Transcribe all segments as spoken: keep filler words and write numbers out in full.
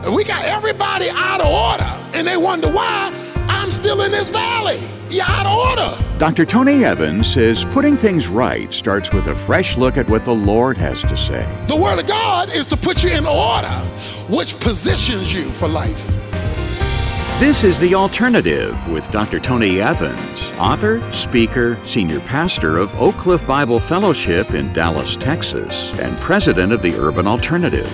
We got everybody out of order, and they wonder why I'm still in this valley. You're out of order. Doctor Tony Evans says putting things right starts with a fresh look at what the Lord has to say. The Word of God is to put you in order, which positions you for life. This is The Alternative with Doctor Tony Evans, author, speaker, senior pastor of Oak Cliff Bible Fellowship in Dallas, Texas, and president of the Urban Alternative.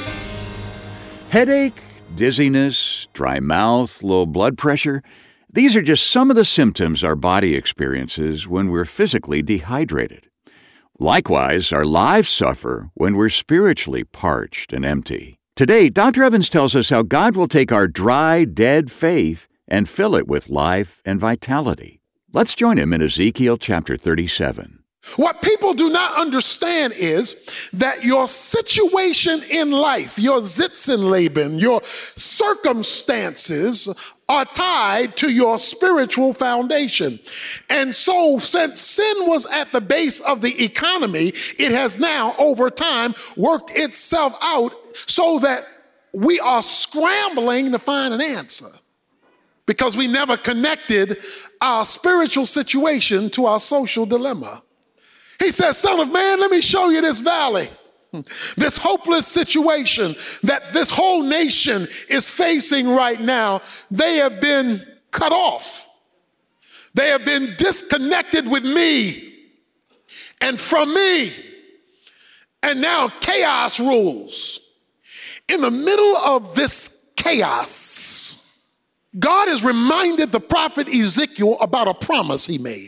Headache, dizziness, dry mouth, low blood pressure. These are just some of the symptoms our body experiences when we're physically dehydrated. Likewise, our lives suffer when we're spiritually parched and empty. Today, Doctor Evans tells us how God will take our dry, dead faith and fill it with life and vitality. Let's join him in Ezekiel chapter thirty-seven. What people do not understand is that your situation in life, your Sitzenleben, your circumstances are tied to your spiritual foundation. And so since sin was at the base of the economy, it has now over time worked itself out so that we are scrambling to find an answer because we never connected our spiritual situation to our social dilemma. He says, son of man, let me show you this valley, this hopeless situation that this whole nation is facing right now. They have been cut off. They have been disconnected with me and from me. And now chaos rules. In the middle of this chaos, God has reminded the prophet Ezekiel about a promise he made.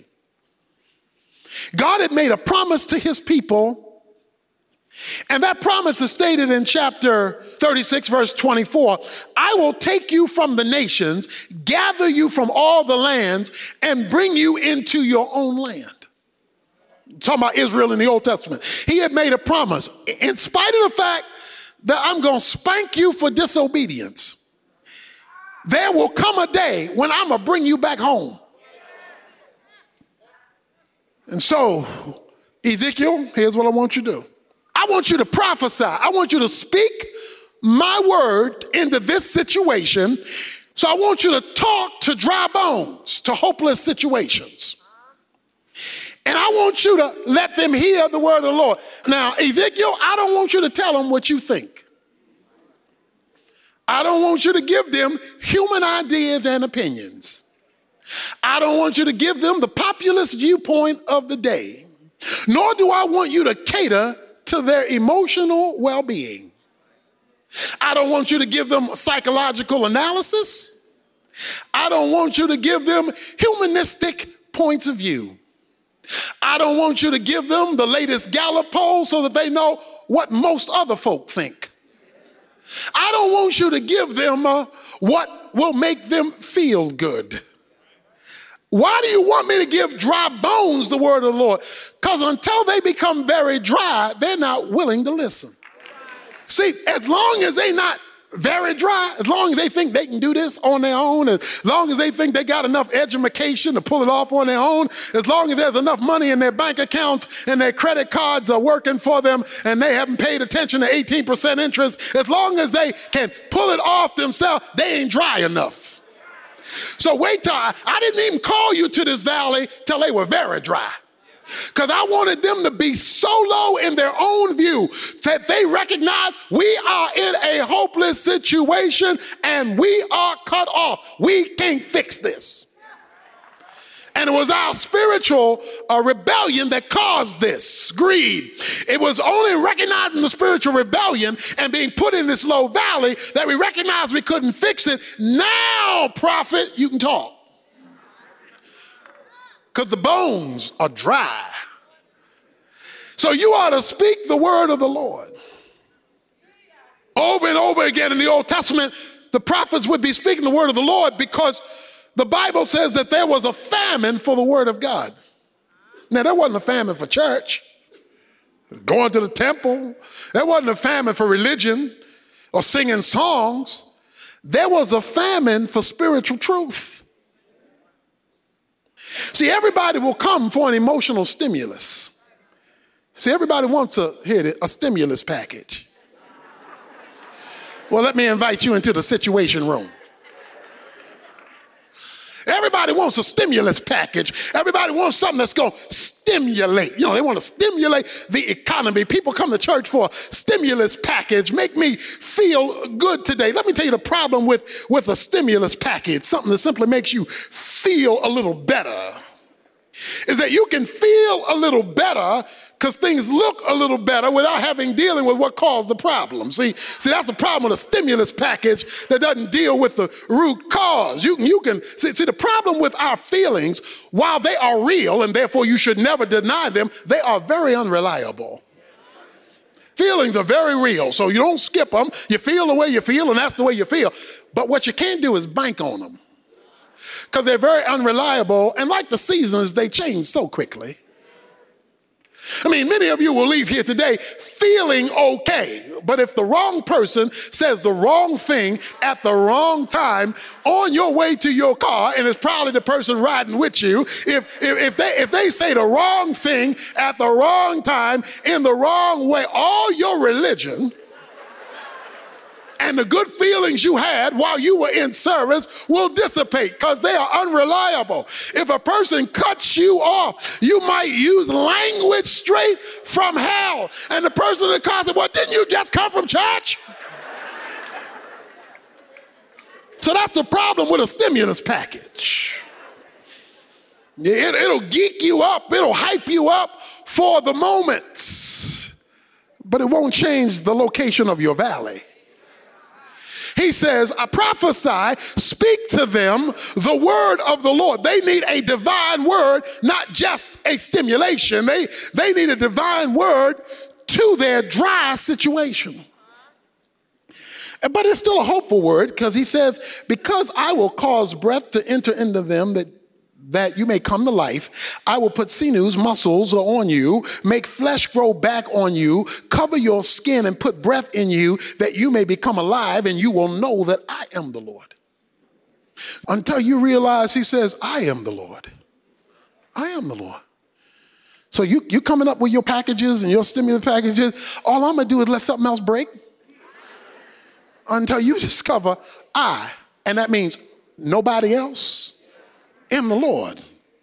God had made a promise to his people, and that promise is stated in chapter thirty-six, verse twenty-four. I will take you from the nations, gather you from all the lands, and bring you into your own land. Talking about Israel in the Old Testament. He had made a promise. In spite of the fact that I'm going to spank you for disobedience, there will come a day when I'm going to bring you back home. And so, Ezekiel, here's what I want you to do. I want you to prophesy. I want you to speak my word into this situation. So I want you to talk to dry bones, to hopeless situations. And I want you to let them hear the word of the Lord. Now, Ezekiel, I don't want you to tell them what you think. I don't want you to give them human ideas and opinions. I don't want you to give them the populist viewpoint of the day, nor do I want you to cater to their emotional well-being. I don't want you to give them psychological analysis. I don't want you to give them humanistic points of view. I don't want you to give them the latest Gallup poll so that they know what most other folk think. I don't want you to give them uh, what will make them feel good. Why do you want me to give dry bones the word of the Lord? Because until they become very dry, they're not willing to listen. See, as long as they're not very dry, as long as they think they can do this on their own, as long as they think they got enough education to pull it off on their own, as long as there's enough money in their bank accounts and their credit cards are working for them and they haven't paid attention to eighteen percent interest, as long as they can pull it off themselves, they ain't dry enough. So wait till I, I didn't even call you to this valley till they were very dry. Because I wanted them to be so low in their own view that they recognize we are in a hopeless situation and we are cut off. We can't fix this. And it was our spiritual uh, rebellion that caused this, greed. It was only recognizing the spiritual rebellion and being put in this low valley that we recognized we couldn't fix it. Now, prophet, you can talk. Because the bones are dry. So you ought to speak the word of the Lord. Over and over again in the Old Testament, the prophets would be speaking the word of the Lord because the Bible says that there was a famine for the word of God. Now, there wasn't a famine for church, going to the temple. There wasn't a famine for religion or singing songs. There was a famine for spiritual truth. See, everybody will come for an emotional stimulus. See, everybody wants a, here, a stimulus package. Well, let me invite you into the situation room. Everybody wants a stimulus package. Everybody wants something that's going to stimulate. You know, they want to stimulate the economy. People come to church for a stimulus package. Make me feel good today. Let me tell you the problem with, with a stimulus package, something that simply makes you feel a little better, is that you can feel a little better because things look a little better without having dealing with what caused the problem. See, see, that's the problem with a stimulus package that doesn't deal with the root cause. You, you can see, see the problem with our feelings, while they are real and therefore you should never deny them, they are very unreliable. Feelings are very real, so you don't skip them. You feel the way you feel, and that's the way you feel. But what you can't do is bank on them, because they're very unreliable, and like the seasons, they change so quickly. I mean, many of you will leave here today feeling okay, but if the wrong person says the wrong thing at the wrong time on your way to your car, and it's probably the person riding with you, if, if, if, they, if they say the wrong thing at the wrong time in the wrong way, all your religion and the good feelings you had while you were in service will dissipate because they are unreliable. If a person cuts you off, you might use language straight from hell. And the person in the car said, well, didn't you just come from church? So that's the problem with a stimulus package. It, it'll geek you up. It'll hype you up for the moment, but it won't change the location of your valley. He says, I prophesy, speak to them the word of the Lord. They need a divine word, not just a stimulation. They, they need a divine word to their dry situation. But it's still a hopeful word, because he says, because I will cause breath to enter into them that that you may come to life, I will put sinews, muscles on you, make flesh grow back on you, cover your skin and put breath in you that you may become alive, and you will know that I am the Lord. Until you realize, he says, I am the Lord. I am the Lord. So you, you coming up with your packages and your stimulus packages, all I'm going to do is let something else break until you discover I, and that means nobody else, in the Lord.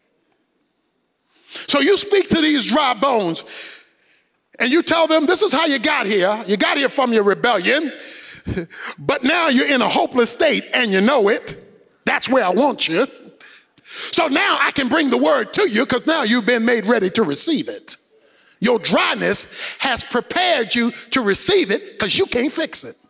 So you speak to these dry bones and you tell them, this is how you got here. You got here from your rebellion, but now you're in a hopeless state and you know it. That's where I want you. So now I can bring the word to you, because now you've been made ready to receive it. Your dryness has prepared you to receive it, because you can't fix it.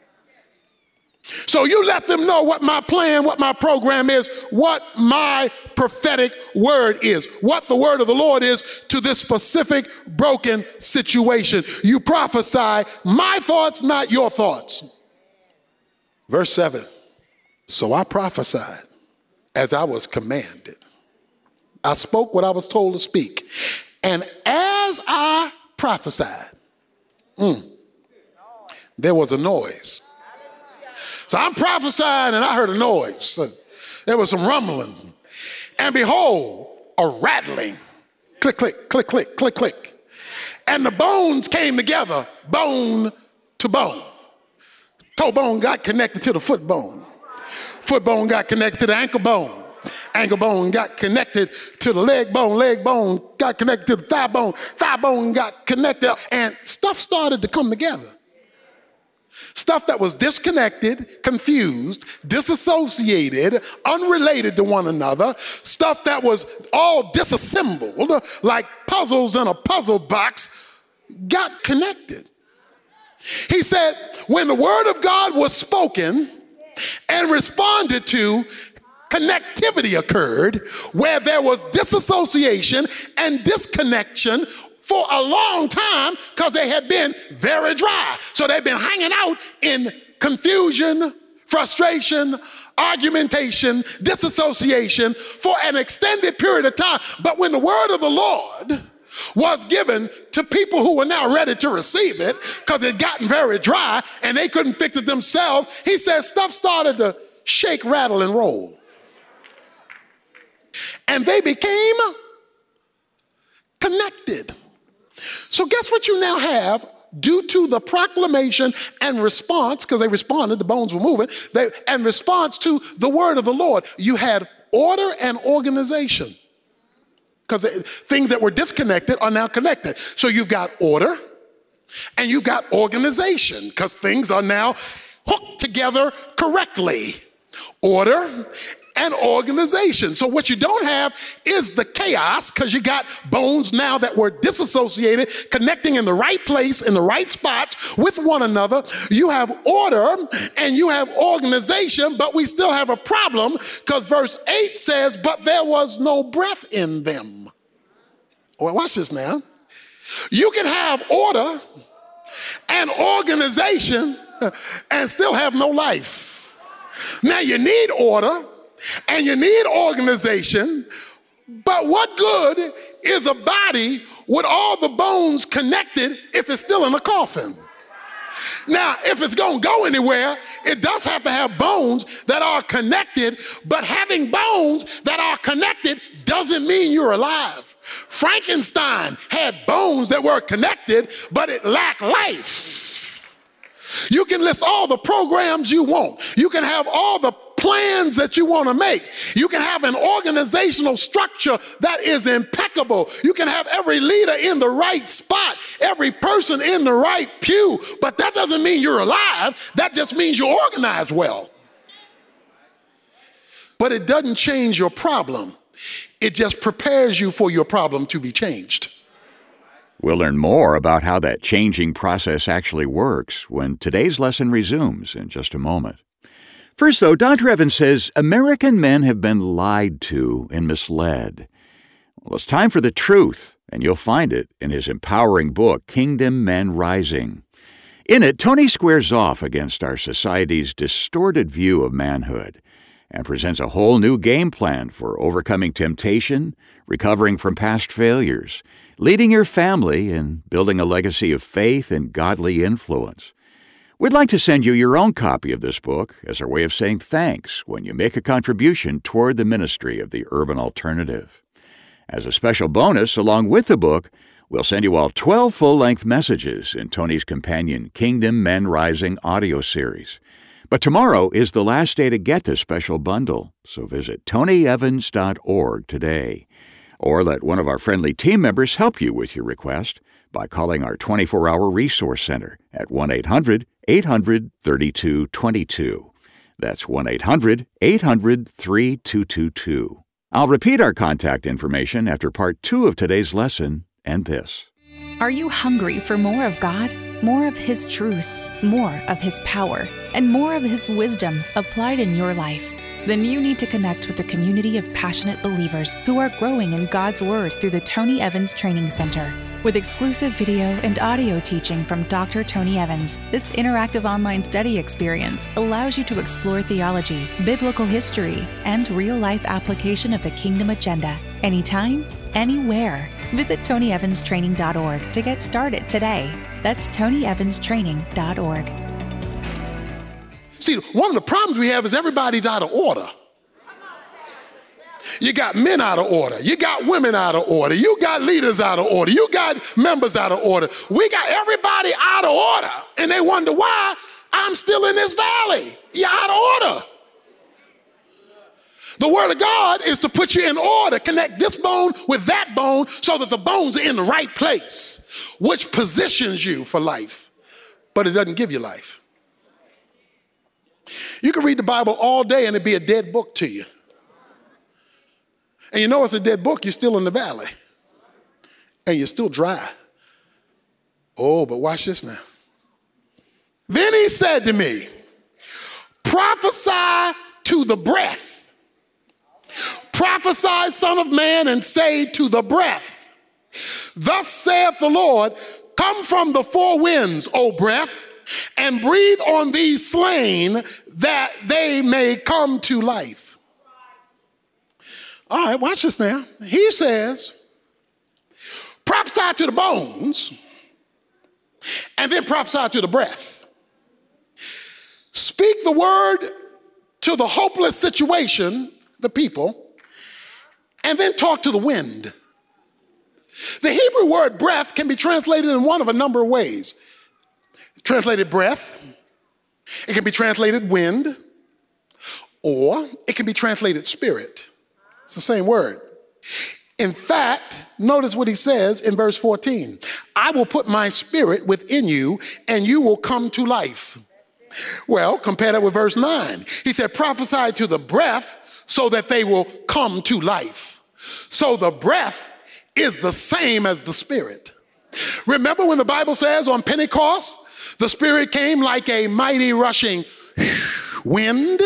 So you let them know what my plan, what my program is, what my prophetic word is, what the word of the Lord is to this specific broken situation. You prophesy my thoughts, not your thoughts. Verse seven. So I prophesied as I was commanded. I spoke what I was told to speak. And as I prophesied, mm, there was a noise. So I'm prophesying and I heard a noise. There was some rumbling. And behold, a rattling. Click, click, click, click, click, click. And the bones came together, bone to bone. Toe bone got connected to the foot bone. Foot bone got connected to the ankle bone. Ankle bone got connected to the leg bone. Leg bone got connected to the thigh bone. Thigh bone got connected. And stuff started to come together. Stuff that was disconnected, confused, disassociated, unrelated to one another. Stuff that was all disassembled, like puzzles in a puzzle box, got connected. He said, when the word of God was spoken and responded to, connectivity occurred where there was disassociation and disconnection for a long time, because they had been very dry. So they've been hanging out in confusion, frustration, argumentation, disassociation for an extended period of time. But when the word of the Lord was given to people who were now ready to receive it, because it had gotten very dry and they couldn't fix it themselves, he says stuff started to shake, rattle, and roll. And they became connected. So guess what you now have due to the proclamation and response, because they responded, the bones were moving, they, and response to the word of the Lord. You had order and organization, because things that were disconnected are now connected. So you've got order and you've got organization, because things are now hooked together correctly. Order and organization. So what you don't have is the chaos, because you got bones now that were disassociated, connecting in the right place, in the right spots with one another. You have order and you have organization, but we still have a problem, because verse eight says, but there was no breath in them. Well, watch this now. You can have order and organization and still have no life. Now you need order and you need organization, but what good is a body with all the bones connected if it's still in a coffin? Now, if it's going to go anywhere, it does have to have bones that are connected, but having bones that are connected doesn't mean you're alive. Frankenstein had bones that were connected, but it lacked life. You can list all the programs you want. You can have all the plans that you want to make. You can have an organizational structure that is impeccable. You can have every leader in the right spot, every person in the right pew, but that doesn't mean you're alive. That just means you're organized well. But it doesn't change your problem. It just prepares you for your problem to be changed. We'll learn more about how that changing process actually works when today's lesson resumes in just a moment. First, though, Doctor Evans says American men have been lied to and misled. Well, it's time for the truth, and you'll find it in his empowering book, Kingdom Men Rising. In it, Tony squares off against our society's distorted view of manhood and presents a whole new game plan for overcoming temptation, recovering from past failures, leading your family, and building a legacy of faith and godly influence. We'd like to send you your own copy of this book as our way of saying thanks when you make a contribution toward the ministry of the Urban Alternative. As a special bonus, along with the book, we'll send you all twelve full-length messages in Tony's companion Kingdom Men Rising audio series. But tomorrow is the last day to get this special bundle, so visit tony evans dot org today. Or let one of our friendly team members help you with your request by calling our twenty-four hour resource center at one eight hundred eight hundred thirty-two twenty-two. That's one eight hundred eight hundred thirty-two twenty-two. I'll repeat our contact information after part two of today's lesson and this. Are you hungry for more of God, more of His truth, more of His power, and more of His wisdom applied in your life? Then you need to connect with a community of passionate believers who are growing in God's Word through the Tony Evans Training Center. With exclusive video and audio teaching from Doctor Tony Evans, this interactive online study experience allows you to explore theology, biblical history, and real-life application of the kingdom agenda anytime, anywhere. Visit tony evans training dot org to get started today. That's tony evans training dot org. See, one of the problems we have is everybody's out of order. You got men out of order. You got women out of order. You got leaders out of order. You got members out of order. We got everybody out of order. And they wonder why I'm still in this valley. You're out of order. The word of God is to put you in order, connect this bone with that bone so that the bones are in the right place, which positions you for life, but it doesn't give you life. You can read the Bible all day and it'd be a dead book to you. And you know it's a dead book, you're still in the valley. And you're still dry. Oh, but watch this now. Then he said to me, prophesy to the breath. Prophesy, son of man, and say to the breath, thus saith the Lord, come from the four winds, O breath, and breathe on these slain that they may come to life. All right, watch this now. He says, prophesy to the bones, and then prophesy to the breath. Speak the word to the hopeless situation, the people, and then talk to the wind. The Hebrew word breath can be translated in one of a number of ways. translated breath. It can be translated wind, or it can be translated spirit. It's the same word. In fact, notice what he says in verse fourteen. I will put my spirit within you and you will come to life. Well, compare that with verse nine. He said, prophesy to the breath so that they will come to life. So the breath is the same as the spirit. Remember when the Bible says on Pentecost, the Spirit came like a mighty rushing wind?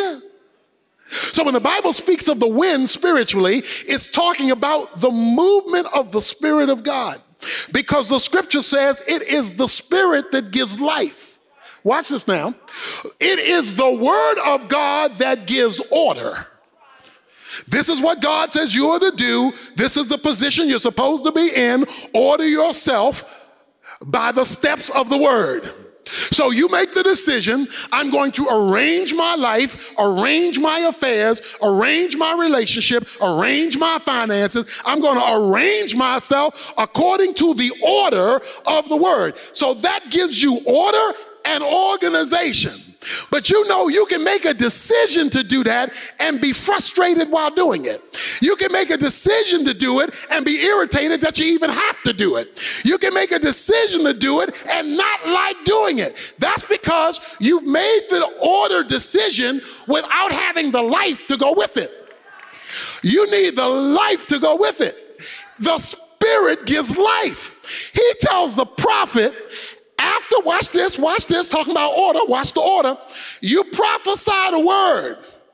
So when the Bible speaks of the wind spiritually, it's talking about the movement of the Spirit of God, because the scripture says it is the Spirit that gives life. Watch this now. It is the word of God that gives order. This is what God says you are to do. This is the position you're supposed to be in. Order yourself by the steps of the word. So you make the decision, I'm going to arrange my life, arrange my affairs, arrange my relationship, arrange my finances. I'm going to arrange myself according to the order of the word. So that gives you order and organization. But you know you can make a decision to do that and be frustrated while doing it. You can make a decision to do it and be irritated that you even have to do it. You can make a decision to do it and not like doing it. That's because you've made the order decision without having the life to go with it. You need the life to go with it. The Spirit gives life. He tells the prophet, after, watch this, watch this, talking about order, watch the order. You prophesy the word,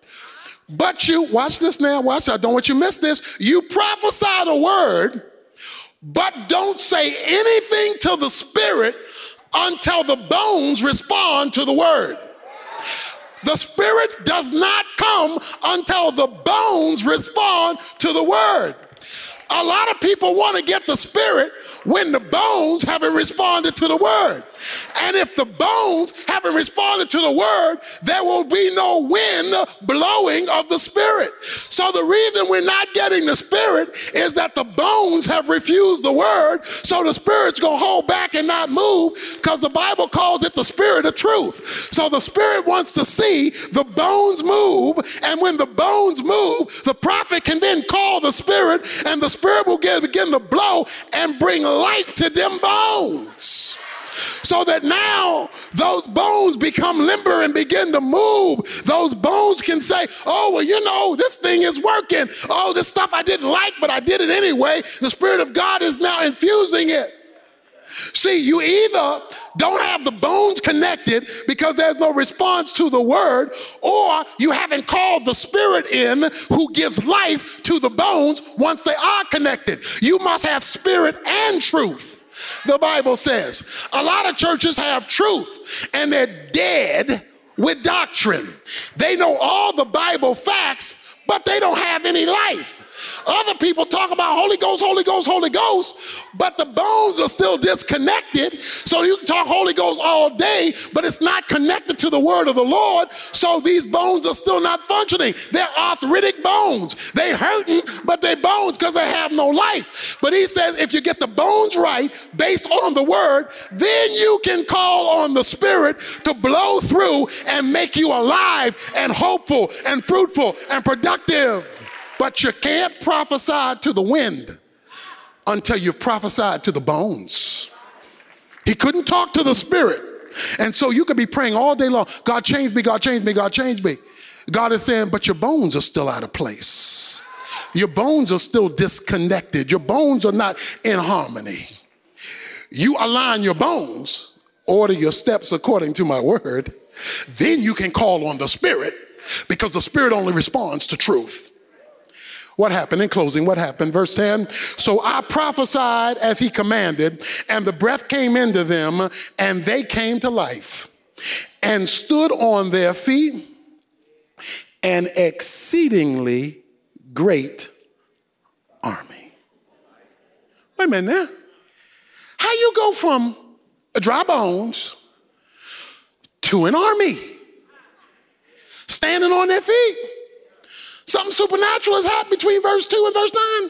but you, watch this now, watch, I don't want you to miss this. You prophesy the word, but don't say anything to the Spirit until the bones respond to the word. The Spirit does not come until the bones respond to the word. A lot of people want to get the Spirit when the bones haven't responded to the word. And if the bones haven't responded to the word, there will be no wind blowing of the Spirit. So the reason we're not getting the Spirit is that the bones have refused the word. So the Spirit's going to hold back and not move, because the Bible calls it the Spirit of truth. So the Spirit wants to see the bones move. And when the bones move, the prophet can then call the Spirit, and the Spirit will get, begin to blow and bring life to them bones. So that now those bones become limber and begin to move. Those bones can say, oh, well, you know, this thing is working. Oh, this stuff I didn't like, but I did it anyway. The Spirit of God is now infusing it. See, you either don't have the bones connected because there's no response to the word, or you haven't called the Spirit in who gives life to the bones once they are connected. You must have spirit and truth, the Bible says. A lot of churches have truth and they're dead with doctrine. They know all the Bible facts, but they don't have any life. Other people talk about Holy Ghost, Holy Ghost, Holy Ghost, but the bones are still disconnected. So you can talk Holy Ghost all day, but it's not connected to the word of the Lord. So these bones are still not functioning. They're arthritic bones. They're hurting, but they're bones because they have no life. But he says if you get the bones right based on the word, then you can call on the Spirit to blow through and make you alive and hopeful and fruitful and productive. But you can't prophesy to the wind until you've prophesied to the bones. He couldn't talk to the Spirit. And so you could be praying all day long, God change me, God change me, God change me. God is saying, but your bones are still out of place. Your bones are still disconnected. Your bones are not in harmony. You align your bones, order your steps according to my word, then you can call on the Spirit, because the Spirit only responds to truth. What happened? In closing, what happened? Verse ten, so I prophesied as he commanded, and the breath came into them, and they came to life, and stood on their feet, an exceedingly great army. Wait a minute now. How you go from dry bones to an army standing on their feet? Something supernatural has happened between verse two and verse nine.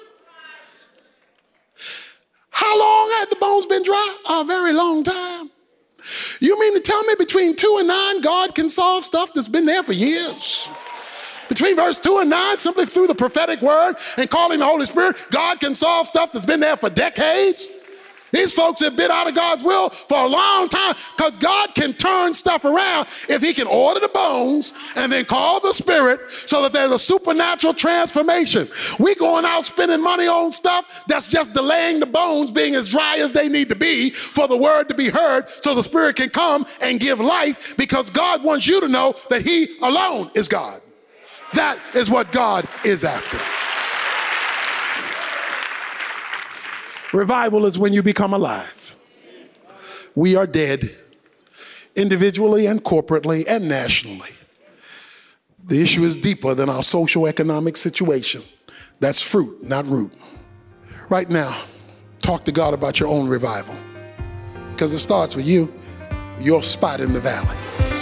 How long had the bones been dry? A very long time. You mean to tell me between two and nine, God can solve stuff that's been there for years? Between verse two and nine, simply through the prophetic word and calling the Holy Spirit, God can solve stuff that's been there for decades? These folks have been out of God's will for a long time, because God can turn stuff around if he can order the bones and then call the spirit so that there's a supernatural transformation. We going out spending money on stuff that's just delaying the bones being as dry as they need to be for the word to be heard so the spirit can come and give life, because God wants you to know that he alone is God. That is what God is after. Revival is when you become alive. We are dead, individually and corporately and nationally. The issue is deeper than our social economic situation. That's fruit, not root. Right now, talk to God about your own revival, because it starts with you, your spot in the valley.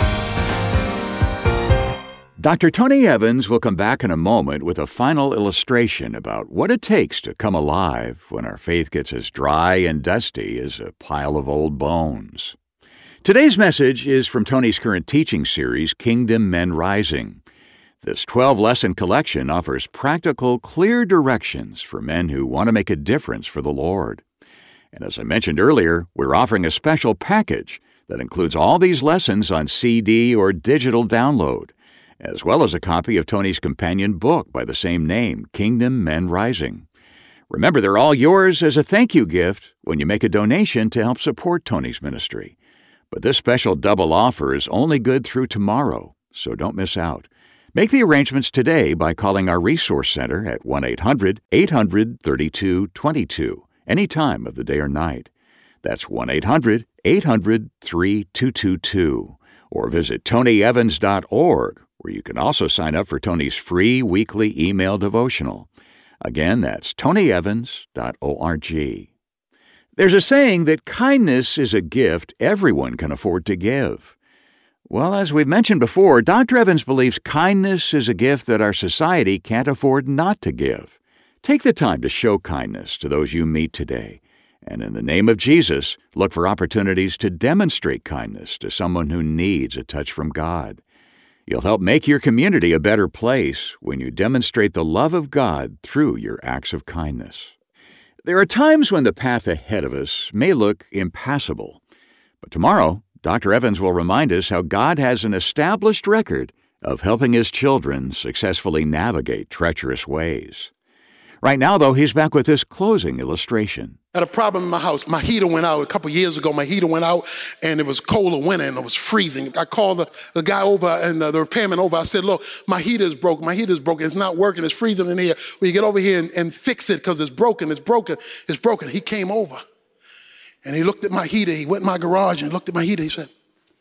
Doctor Tony Evans will come back in a moment with a final illustration about what it takes to come alive when our faith gets as dry and dusty as a pile of old bones. Today's message is from Tony's current teaching series, Kingdom Men Rising. This twelve-lesson collection offers practical, clear directions for men who want to make a difference for the Lord. And as I mentioned earlier, we're offering a special package that includes all these lessons on C D or digital download, as well as a copy of Tony's companion book by the same name, Kingdom Men Rising. Remember, they're all yours as a thank you gift when you make a donation to help support Tony's ministry. But this special double offer is only good through tomorrow, so don't miss out. Make the arrangements today by calling our Resource Center at one eight hundred, eight hundred, thirty-two twenty-two, any time of the day or night. That's one eight hundred, eight hundred, thirty-two twenty-two. Or visit tony evans dot org, where you can also sign up for Tony's free weekly email devotional. Again, that's tony evans dot org. There's a saying that kindness is a gift everyone can afford to give. Well, as we've mentioned before, Doctor Evans believes kindness is a gift that our society can't afford not to give. Take the time to show kindness to those you meet today, and in the name of Jesus, look for opportunities to demonstrate kindness to someone who needs a touch from God. You'll help make your community a better place when you demonstrate the love of God through your acts of kindness. There are times when the path ahead of us may look impassable, but tomorrow, Doctor Evans will remind us how God has an established record of helping His children successfully navigate treacherous ways. Right now, though, he's back with this closing illustration. I had a problem in my house. My heater went out a couple years ago. My heater went out, and it was cold of winter, and it was freezing. I called the, the guy over and uh, the repairman over. I said, look, my heater is broken. My heater is broken. It's not working. It's freezing in here. Will you get over here and, and fix it, because it's broken. It's broken. It's broken. He came over, and he looked at my heater. He went in my garage and looked at my heater. He said,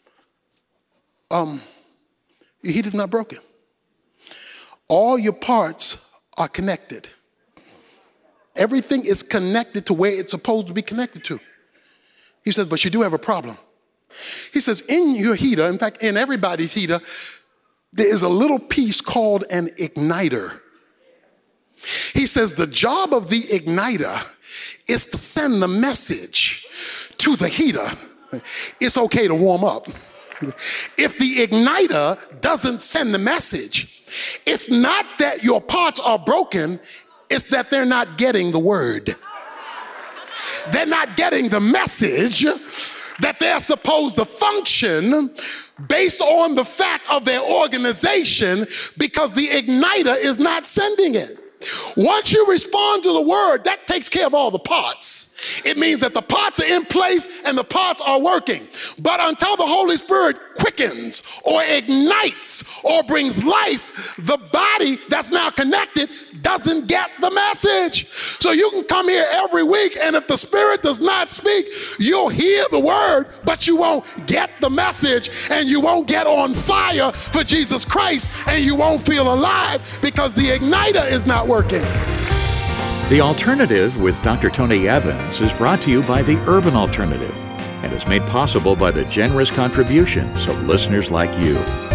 um, your heater's not broken. All your parts are connected. Everything is connected to where it's supposed to be connected to. He says, but you do have a problem. He says, in your heater, in fact, in everybody's heater, there is a little piece called an igniter. He says, the job of the igniter is to send the message to the heater. It's okay to warm up. If the igniter doesn't send the message, it's not that your parts are broken, it's that they're not getting the word. They're not getting the message that they're supposed to function based on the fact of their organization, because the igniter is not sending it. Once you respond to the word, that takes care of all the parts. It means that the parts are in place and the parts are working. But until the Holy Spirit quickens or ignites or brings life, the body that's now connected doesn't get the message. So you can come here every week, and if the Spirit does not speak, you'll hear the word, but you won't get the message, and you won't get on fire for Jesus Christ, and you won't feel alive because the igniter is not working. The Alternative with Doctor Tony Evans is brought to you by the Urban Alternative and is made possible by the generous contributions of listeners like you.